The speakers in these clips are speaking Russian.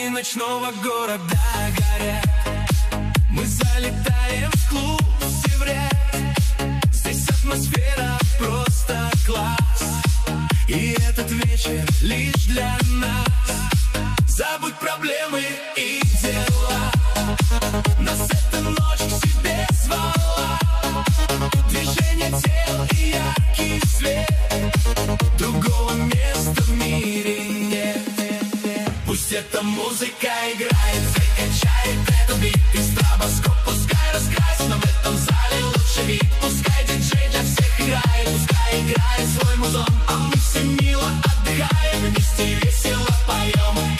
огни ночного города горят. Мы залетаем в клуб «Севряк». Здесь атмосфера просто класс. И этот вечер лишь для нас. Забудь проблемы и дела. Нас эта ночь к себе звала. Движение тел и яркий свет. Другого места в мире нет. Пусть эта музыка играет, закачает этот бит. И стробоскоп пускай раскрасит, но в этом зале лучше вид. Пускай диджей для всех играет, пускай играет свой музон. А мы все мило отдыхаем, вместе весело поем.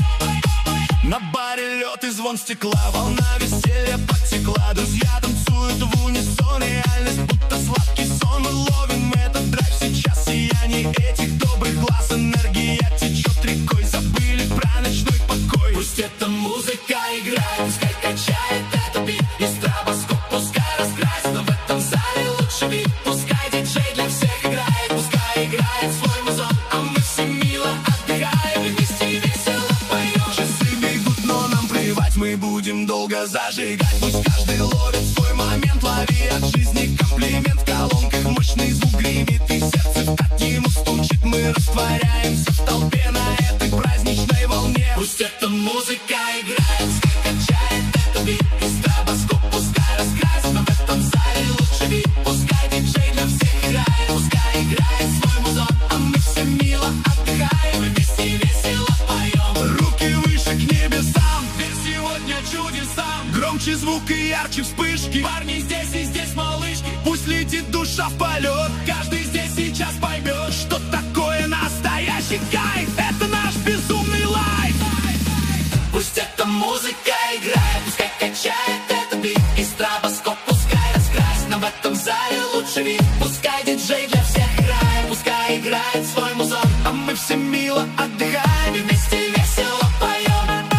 На баре лед и звон стекла, волна веселья потекла. Друзья танцуют в унисон, реальность будто сладкий сон. Мы ловим этот драйв сейчас, сияние этих добрых глаз. Энергия течет рекой, забыли про ночной покой. Пусть эта музыка играет, пускай качает этот бит. И стробоскоп пускай раскрасит, но в этом зале лучше вид. Пускай диджей для всех играет, пускай играет свой музон. А мы все мило отдыхаем, вместе весело поем. Часы бегут, но нам плевать, мы будем долго зажигать. Пусть каждый ловит свой момент, лови от жизни комплимент. В колонках мощный звук гремит, и сердце в такт ему стучит. Мы растворяемся в толпе на этой праздничной волне. Пусть эта музыка играет, пускай качает этот бит. И стробоскоп пускай раскрасит, но в этом зале лучше вид. Пускай диджей для всех играет, пускай играет свой музон. А мы все мило отдыхаем, вместе весело поем. Руки выше к небесам, верь сегодня чудесам. Громче звук и ярче вспышки. Парни здесь и здесь малышки. Пусть летит душа в полет. Каждый здесь сейчас поймет, что такое настоящий кайф. Это наш безумный лайф. Пусть эта музыка играет, пускай качает этот бит. И стробоскоп пускай раскрасит, но в этом зале лучше вид. Пускай диджей для всех играет, пускай играет свой музон. А мы все мило отдыхаем и вместе весело поем.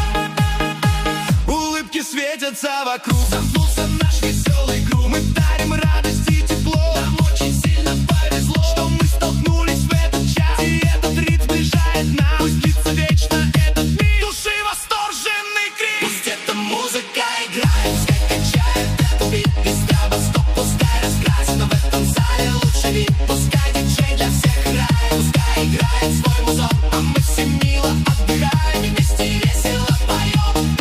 Улыбки светятся вокруг, замкнулся наш веселый круг. Мы дарим радость и тепло. Нам очень сильно повезло, что мы столкнулись в этот час. И этот ритм сближает нас. Пусть длится вечно этот мир, души восторженный крик. Пусть эта музыка играет, пускай качает этот бит. И стробоскоп пускай раскрасит, но в этом зале лучше вид. Пускай диджей для всех играет, пускай играет свой музон. А мы все мило отдыхаем и вместе весело поем.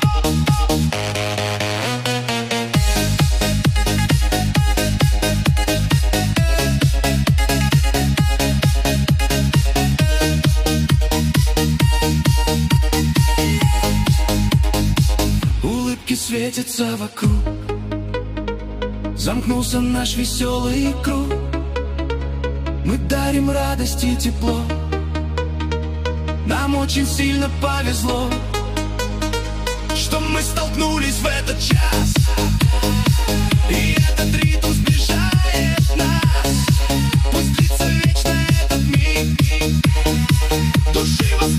Улыбки светятся вокруг, замкнулся наш веселый круг. Мы дарим радость и тепло. Нам очень сильно повезло, что мы столкнулись в этот час. И этот ритм сближает нас. Пусть длится вечно этот миг, души восторженный